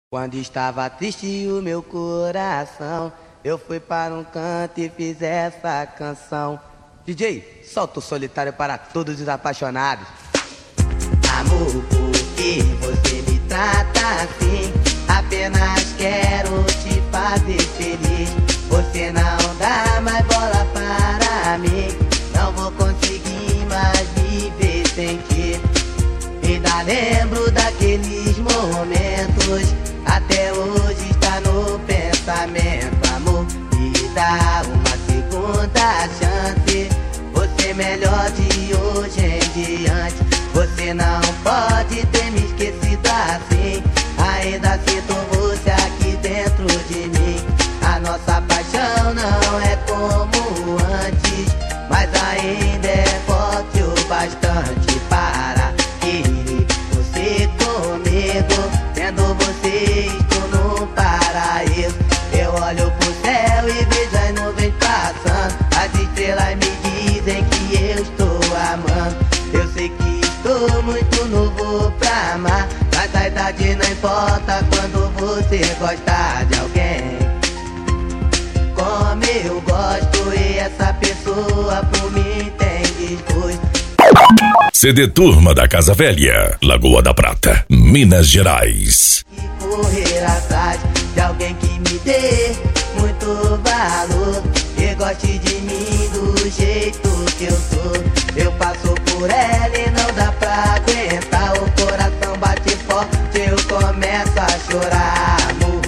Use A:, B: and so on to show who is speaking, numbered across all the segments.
A: Quando estava triste o meu coração, eu fui para um canto e fiz essa canção. DJ, solta o solitário para todos os apaixonados. Amor, por que você me trata assim? Apenas quero te fazer feliz. Você não dá mais bola para mim. Não vou conseguir mais viver sem ti. Ainda lembro daqueles momentos, até hoje está no pensamento. Amor, me dá uma segunda chance. Você melhor de hoje em diante. Você não pode ter me esquecido assim. Ainda sinto você aqui dentro de mim. A nossa paixão não é como antes, mas ainda é forte o bastante para querer você comigo. Tendo você estou no paraíso. Eu olho pro céu e vejo as nuvens passando. As estrelas me dizem que eu estou amando. Eu sei que estou muito novo pra amar, mas a idade não importa quando você gosta de alguém como eu gosto. E essa pessoa por mim tem desgosto.
B: CD Turma da Casa Velha, Lagoa da Prata, Minas Gerais.
A: E correr atrás de alguém que me dê muito valor, que goste de mim do jeito que eu sou. Eu passo por ela e não dá pra aguentar. O coração bate forte, eu começo a chorar. Amor,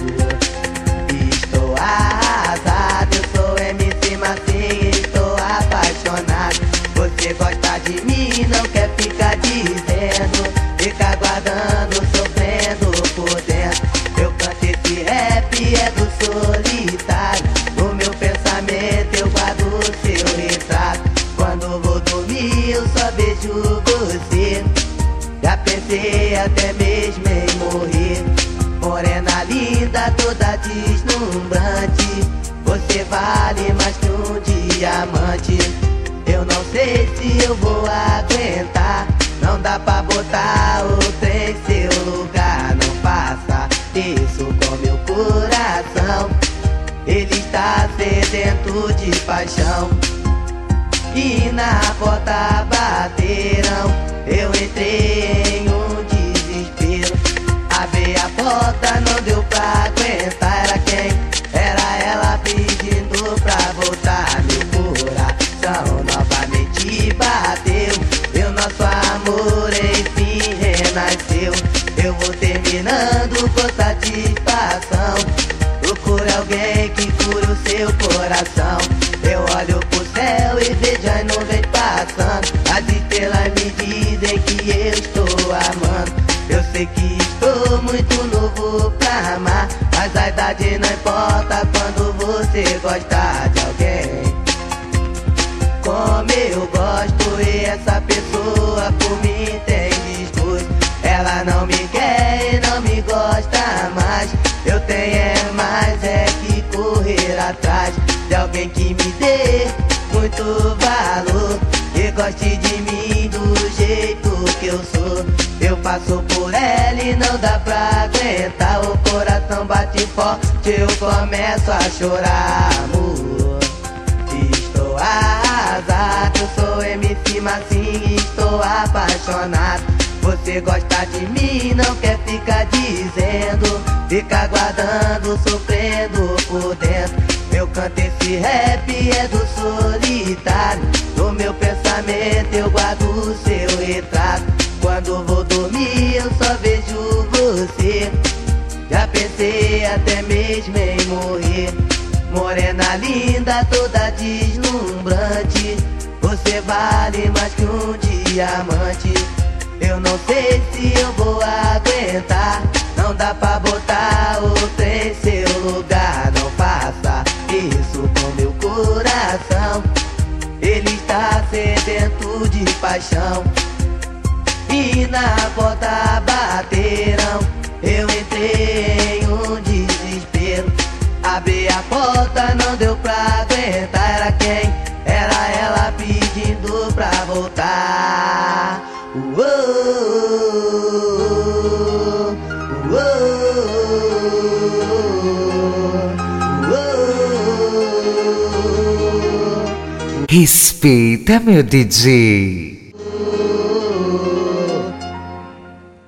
A: estou arrasado. Eu sou MC Massinho, estou apaixonado. Você gosta de mim, não quer ficar dizendo, fica aguardando, sofrendo por dentro. Eu canto esse rap, é do solitário. No meu pensamento eu guardo o seu retrato. Quando vou dormir eu só vejo você. Já pensei até mesmo em morrer. Morena linda, toda deslumbrante. Você vale mais que um diamante. Eu não sei se eu vou aguentar. Não dá pra botar outra em seu lugar. Não faça isso com meu coração. Ele está sedento de paixão. E na porta bateram. Eu entrei em um desespero. Abri a porta, não deu pra aguentar. Era quem? Era ela pedindo pra voltar. Meu coração novamente bateu. E o nosso amor enfim renasceu. Eu vou terminando com satisfação. Procure alguém que cure o seu coração. Eu olho pro céu e vejo as nuvens passando. As estrelas me dizem que eu estou amando. Eu sei que estou muito novo pra amar, mas a idade não importa quando você gosta de alguém como eu gosto. E essa pessoa por mim tem desgosto. Ela não me quer e não me gosta mais. Eu tenho é mais é que correr atrás de alguém que me dê muito valor, que goste de mim do jeito que eu sou. Eu passo por ela e não dá pra aguentar. O coração bate forte, eu começo a chorar. Amor, estou arrasado. Eu sou MC Massinho e estou apaixonado. Você gosta de mim, não quer ficar dizendo, fica aguardando, sofrendo por dentro. Eu canto esse rap, é do solitário. No meu pensamento eu guardo o seu retrato. Quando vou dormir eu só vejo você. Já pensei até mesmo em morrer. Morena linda, toda deslumbrante. Você vale mais que um diamante. Eu não sei se eu vou aguentar. Não dá pra botar outra em seu lugar. Não faça isso com meu coração. Ele está sedento de paixão. E na porta bateram. Eu entrei em um desespero. Abri a porta, não deu pra aguentar. Era quem? Era ela pedindo pra voltar. Uou, uou, uou.
C: Respeita, meu DJ.